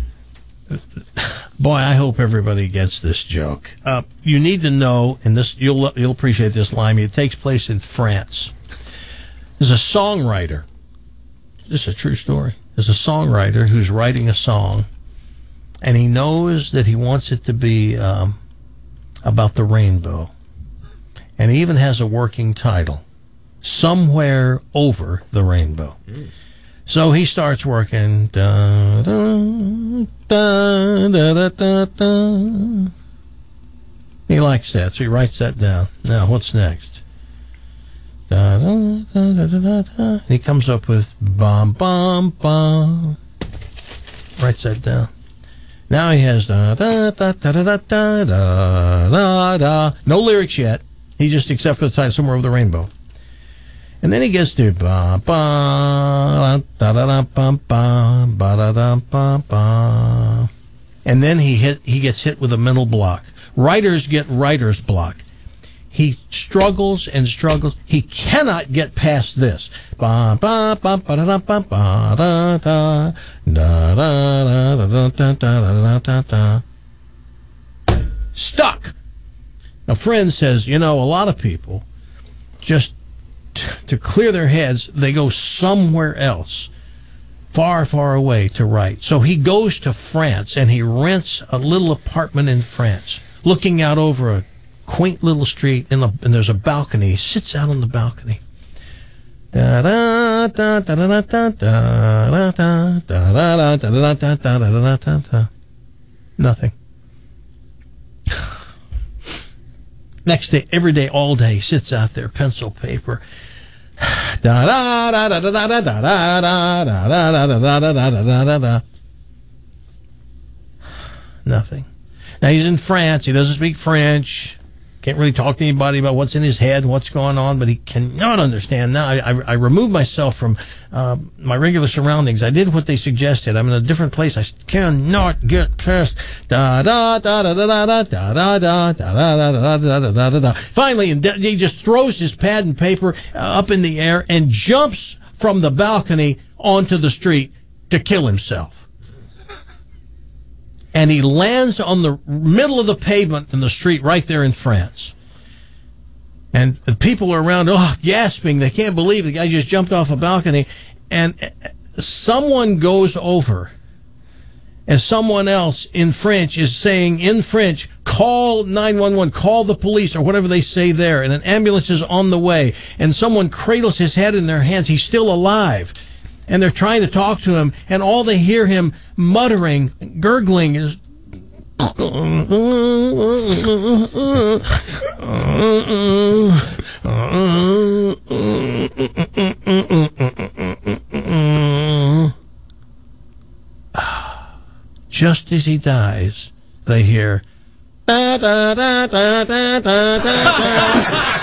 Boy, I hope everybody gets this joke. Uh, you need to know, and this you'll you'll appreciate this, Limey. It takes place in France. There's a songwriter. This is a true story. There's a songwriter who's writing a song, and he knows that he wants it to be um, about the rainbow. And he even has a working title, Somewhere Over the Rainbow. Mm. So he starts working. Da, da, da, da, da, da. He likes that, so he writes that down. Now, what's next? Da, da, da, da, da, da. He comes up with bum, bum, bum. Writes that down. Now he has da, da, da, da, da, da, da, da, da. No lyrics yet. He just, except for the title, Somewhere Over the Rainbow. And then he gets to ba ba da da da ba ba ba da da ba ba, and then he hit he gets hit with a mental block. Writers get writer's block. He struggles and struggles. He cannot get past this. Ba ba ba ba da da ba ba da da da da da da da da da. Stuck. A friend says, you know, a lot of people just to clear their heads, they go somewhere else, far, far away to write. So he goes to France, and he rents a little apartment in France, looking out over a quaint little street, and, a, and there's a balcony. He sits out on the balcony. Da da da da da da da da da da da da da da da. Nothing. Next day, every day, all day, he sits out there, pencil, paper. Da da da da da da da da da da da da da da da da da. Nothing. Now he's in France. He doesn't speak French. Can't really talk to anybody about what's in his head, what's going on, but he cannot understand. Now I, I, I removed myself from uh, my regular surroundings. I did what they suggested. I'm in a different place. I cannot get past. Da da da da da da da da da da da da da da da da. Finally, he just throws his pad and paper up in the air and jumps from the balcony onto the street to kill himself. And he lands on the middle of the pavement in the street right there in France. And the people are around, oh, gasping. They can't believe the guy just jumped off a balcony. And someone goes over, and someone else in French is saying in French, call nine one one, call the police, or whatever they say there. And an ambulance is on the way. And someone cradles his head in their hands. He's still alive. And they're trying to talk to him, and all they hear him muttering, gurgling is... Just as he dies, they hear... Da, da, da, da, da, da, da.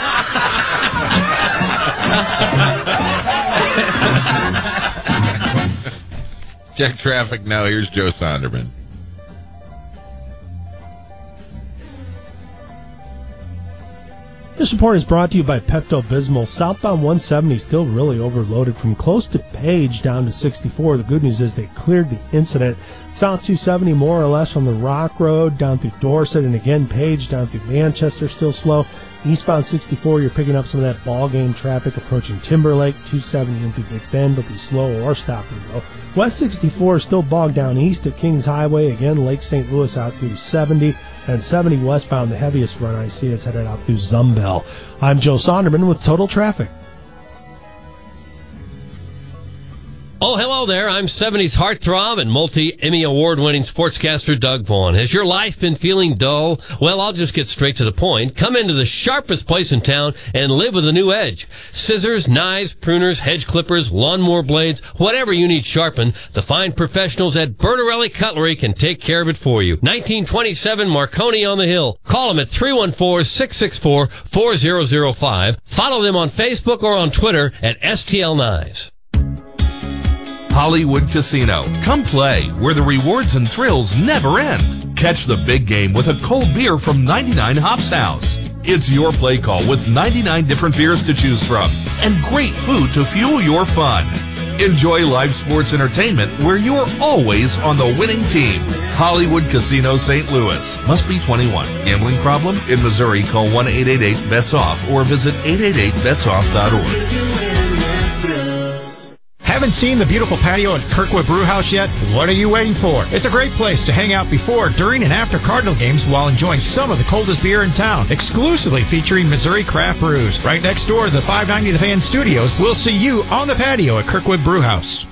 Check traffic now. Here's Joe Sonderman. This report is brought to you by Pepto-Bismol. Southbound one seventy still really overloaded from close to Page down to sixty-four. The good news is they cleared the incident. South two seventy more or less from the Rock Road down through Dorset, and again Page down through Manchester still slow. Eastbound sixty-four, you're picking up some of that ball game traffic approaching Timberlake. two seventy into Big Bend will be slow or stopping though. West sixty-four is still bogged down east of Kings Highway. Again, Lake Saint Louis out through seventy. And seventy westbound, the heaviest run I see is headed out through Zumbell. I'm Joe Sonderman with Total Traffic. Oh, hello there. I'm seventies heartthrob and multi-Emmy award-winning sportscaster Doug Vaughn. Has your life been feeling dull? Well, I'll just get straight to the point. Come into the sharpest place in town and live with a new edge. Scissors, knives, pruners, hedge clippers, lawnmower blades, whatever you need sharpened, the fine professionals at Bertarelli Cutlery can take care of it for you. nineteen twenty-seven Marconi on the Hill. Call them at three one four, six six four, four zero zero five. Follow them on Facebook or on Twitter at S T L Knives. Hollywood Casino. Come play, where the rewards and thrills never end. Catch the big game with a cold beer from ninety-nine Hops House. It's your play call with ninety-nine different beers to choose from and great food to fuel your fun. Enjoy live sports entertainment where you're always on the winning team. Hollywood Casino Saint Louis. Must be twenty-one. Gambling problem? In Missouri, call one eight eight eight, bets off or visit eight eight eight bets off dot org. Haven't seen the beautiful patio at Kirkwood Brewhouse yet? What are you waiting for? It's a great place to hang out before, during, and after Cardinal games while enjoying some of the coldest beer in town. Exclusively featuring Missouri craft brews. Right next door to the five ninety The Fan Studios. We'll see you on the patio at Kirkwood Brewhouse.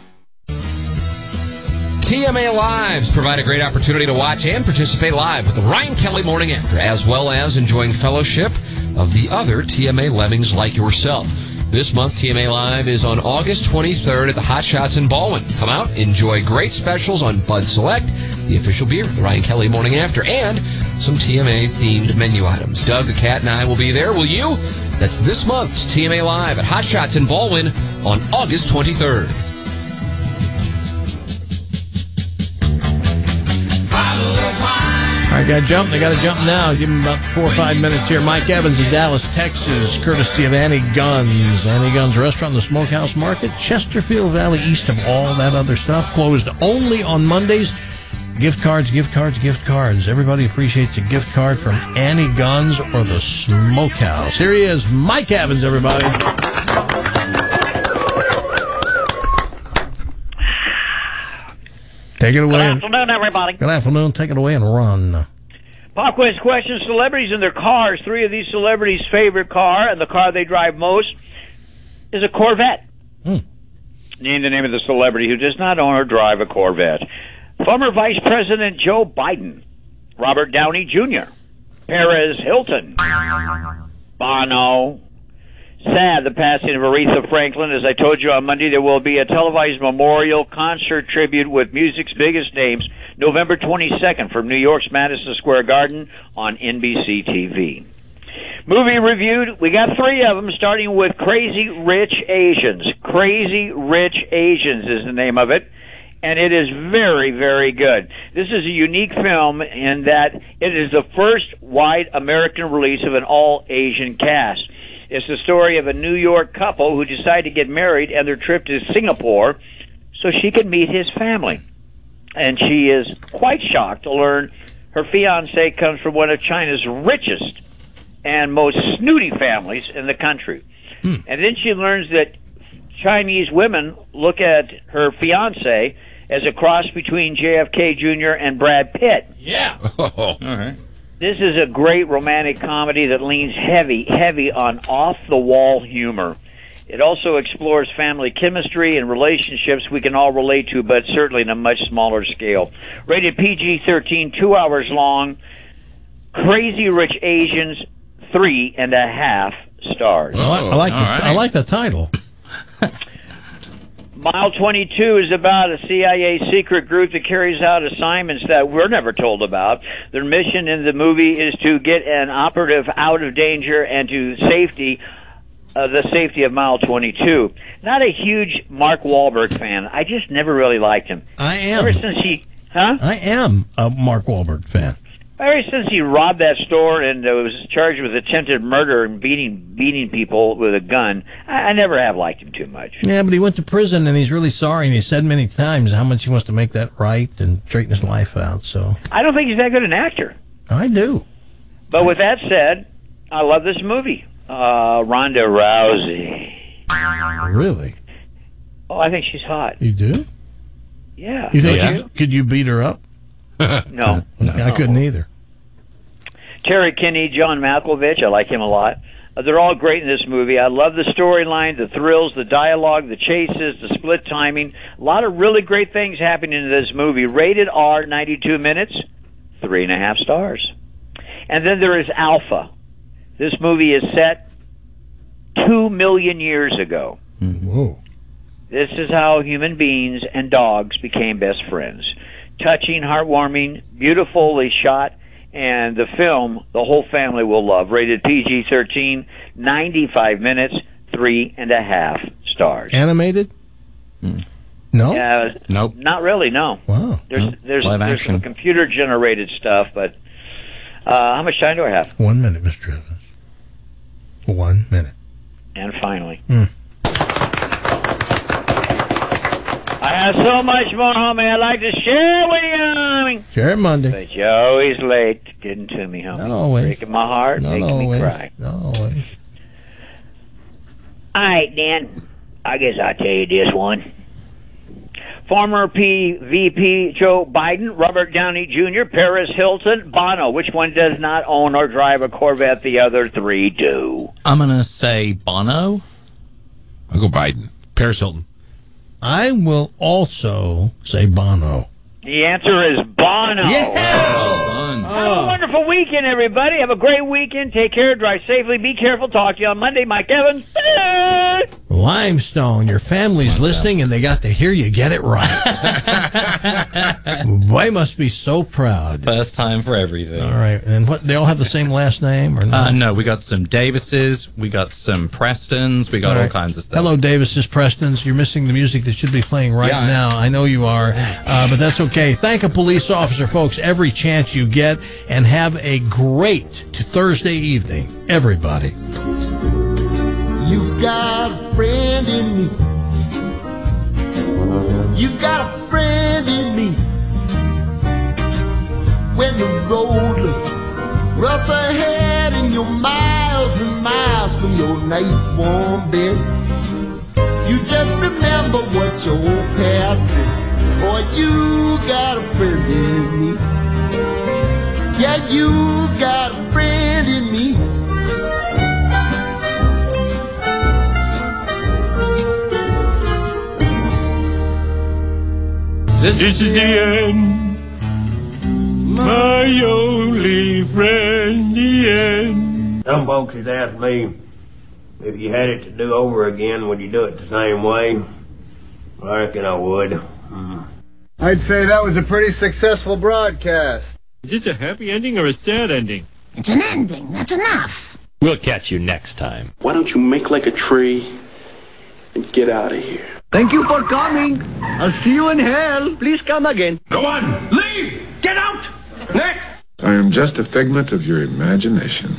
T M A Lives provide a great opportunity to watch and participate live with the Ryan Kelly Morning After, as well as enjoying fellowship of the other T M A Lemmings like yourself. This month, T M A Live is on August twenty-third at the Hot Shots in Baldwin. Come out, enjoy great specials on Bud Select, the official beer of the Ryan Kelly Morning After, and some T M A-themed menu items. Doug, the cat, and I will be there. Will you? That's this month's T M A Live at Hot Shots in Baldwin on August twenty-third. All right, got to jump. They got to jump now. Give them about four or five minutes here. Mike Evans in Dallas, Texas, courtesy of Annie Gunn's. Annie Gunn's Restaurant in the Smokehouse Market, Chesterfield Valley, east of all that other stuff. Closed only on Mondays. Gift cards, gift cards, gift cards. Everybody appreciates a gift card from Annie Gunn's or the Smokehouse. Here he is, Mike Evans, everybody. Take it away. Good afternoon, everybody. Good afternoon. Take it away and run. Pop quiz question: celebrities in their cars. Three of these celebrities' favorite car and the car they drive most is a Corvette. Hmm. Name the name of the celebrity who does not own or drive a Corvette. Former Vice President Joe Biden, Robert Downey Junior, Perez Hilton, Bono. Sad, the passing of Aretha Franklin. As I told you on Monday, there will be a televised memorial concert tribute with music's biggest names, November twenty-second from New York's Madison Square Garden on N B C T V. Movie reviewed, we got three of them, starting with Crazy Rich Asians. Crazy Rich Asians is the name of it, and it is very, very good. This is a unique film in that it is the first wide American release of an all-Asian cast. It's the story of a New York couple who decide to get married, and their trip to Singapore so she can meet his family. And she is quite shocked to learn her fiancé comes from one of China's richest and most snooty families in the country. Hmm. And then she learns that Chinese women look at her fiancé as a cross between J F K Junior and Brad Pitt. Yeah. Oh, all right. This is a great romantic comedy that leans heavy, heavy on off-the-wall humor. It also explores family chemistry and relationships we can all relate to, but certainly on a much smaller scale. Rated P G thirteen, two hours long. Crazy Rich Asians, three and a half stars. Well, I, I like the, right. I like the title. Mile twenty-two is about a C I A secret group that carries out assignments that we're never told about. Their mission in the movie is to get an operative out of danger and to safety, uh, the safety of Mile twenty-two. Not a huge Mark Wahlberg fan. I just never really liked him. I am. Ever since he, huh? I am a Mark Wahlberg fan. Ever since he robbed that store and uh, was charged with attempted murder and beating beating people with a gun, I, I never have liked him too much. Yeah, but he went to prison and he's really sorry, and he said many times how much he wants to make that right and straighten his life out. So I don't think he's that good an actor. I do. But with that said, I love this movie. Uh, Ronda Rousey. Really? Oh, I think she's hot. You do? Yeah. You think yeah. you, could you beat her up? No. I couldn't either. Terry Kinney, John Malkovich, I like him a lot. Uh, they're all great in this movie. I love the storyline, the thrills, the dialogue, the chases, the split timing. A lot of really great things happening in this movie. Rated R, ninety-two minutes, three and a half stars. And then there is Alpha. This movie is set two million years ago. Whoa. This is how human beings and dogs became best friends. Touching, heartwarming, beautifully shot, and the film the whole family will love. Rated P G thirteen, ninety-five minutes, three and a half stars. Animated? Hmm. No? Uh, nope. Not really, no. Wow. There's Nope. there's, Live there's action. some computer-generated stuff, but uh, how much time do I have? One minute, Mister Evans. One minute. And finally. Hmm. I have so much more, homie, I'd like to share with you, homie. Share it Monday. But you're always late getting to me, homie. Not always. Breaking my heart, Not making always. me cry. Not always. All right, Dan. I guess I'll tell you this one. Former P V P Joe Biden, Robert Downey Junior, Paris Hilton, Bono. Which one does not own or drive a Corvette? The other three do. I'm going to say Bono. I'll go Biden. Paris Hilton. I will also say Bono. The answer is Bono. Well done. Have a wonderful weekend, everybody. Have a great weekend. Take care. Drive safely. Be careful. Talk to you on Monday. Mike Evans. Limestone, your family's listening and they got to hear you get it right. They must be so proud. First time for everything. All right. And what, they all have the same last name or no? Uh, no, we got some Davises, we got some Prestons, we got all, right. kinds of stuff. Hello, Davis's Prestons. You're missing the music that should be playing right Yeah, I- now. I know you are, uh, but that's okay. Thank a police officer, folks, every chance you get, and have a great Thursday evening, everybody. You got a friend in me. You got a friend in me. When the road looks rough ahead and you're miles and miles from your nice warm bed, you just remember what your old past said. Boy, you got a friend in me. Yeah, you got a friend in me. This is the end, my only friend, the end. Some folks has asked me, if you had it to do over again, would you do it the same way? I reckon I would. Mm. I'd say that was a pretty successful broadcast. Is this a happy ending or a sad ending? It's an ending. That's enough. We'll catch you next time. Why don't you make like a tree and get out of here? Thank you for coming. I'll see you in hell. Please come again. Go on, leave! Get out! Next! I am just a figment of your imagination.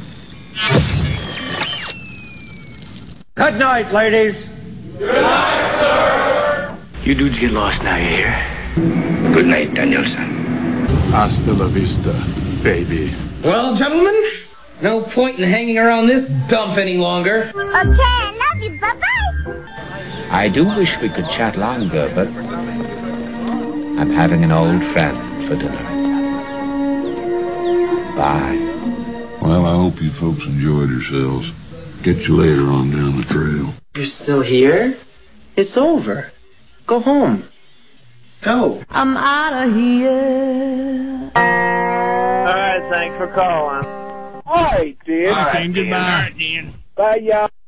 Good night, ladies. Good night, sir! You dudes get lost now, you hear? Good night, Danielson. Hasta la vista, baby. Well, gentlemen, no point in hanging around this dump any longer. Okay, I love you. Bye-bye. I do wish we could chat longer, but I'm having an old friend for dinner. Bye. Well, I hope you folks enjoyed yourselves. Get you later on down the trail. You're still here? It's over. Go home. Go. I'm out of here. All right, thanks for calling. All right, Dan. All right, goodbye. Dan. Bye, y'all.